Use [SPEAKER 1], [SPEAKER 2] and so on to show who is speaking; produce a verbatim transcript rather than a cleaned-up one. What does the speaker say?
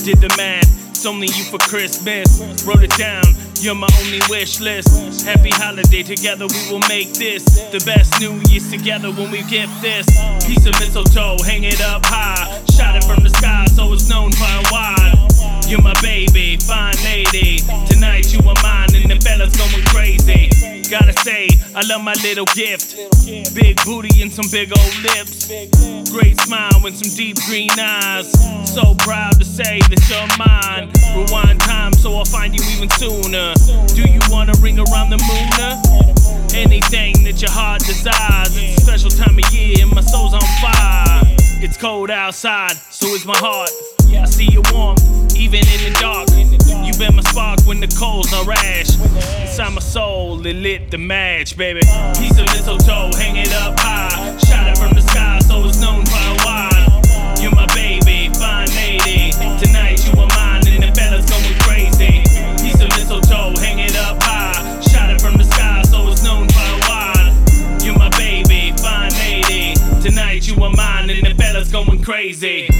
[SPEAKER 1] Did the math, it's only you for Christmas. Wrote it down, you're my only wish list. Happy holiday, together we will make this the best New Year's together when we gift this. Piece of mistletoe, hang it up high. Shot it from the sky so it's known far and wide. You're my baby, fine lady. Tonight you are mine and the fellas going crazy. Gotta say, I love my little gift. Big booty and some big old lips. Great smile and some deep green eyes. So proud to say that you're mine. Rewind time so I'll find you even sooner. Do you wanna ring around the moon? Anything that your heart desires. It's a special time of year and my soul's on fire. It's cold outside, so is my heart. I see you warm, even in the dark. You been my spark when the coals are rash. Inside my soul, it lit the match, baby. Piece of mistletoe, hang it up high. Shot it from the sky, so it's known far and wide. You're my baby, fine lady. Tonight you are mine, and the fellas going crazy. Piece of mistletoe, hang it up high. Shot it from the sky, so it's known far and wide. You're my baby, fine lady. Tonight you are mine, and the fellas going crazy.